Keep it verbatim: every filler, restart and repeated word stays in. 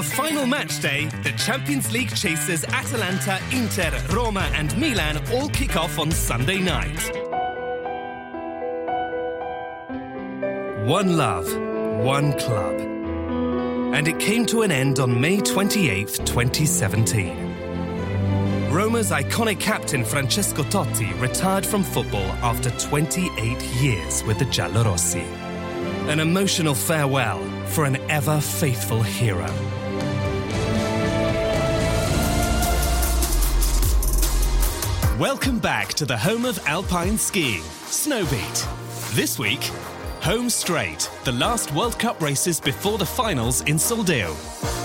the final match day, the Champions League chasers Atalanta, Inter, Roma and Milan all kick off on Sunday night. One love, one club. And it came to an end on May twenty-eighth, twenty seventeen. Roma's iconic captain Francesco Totti retired from football after twenty-eight years with the Giallorossi. An emotional farewell for an ever-faithful hero. Welcome back to the home of alpine skiing, Snowbeat. This week, home straight, the last World Cup races before the finals in Soldeo.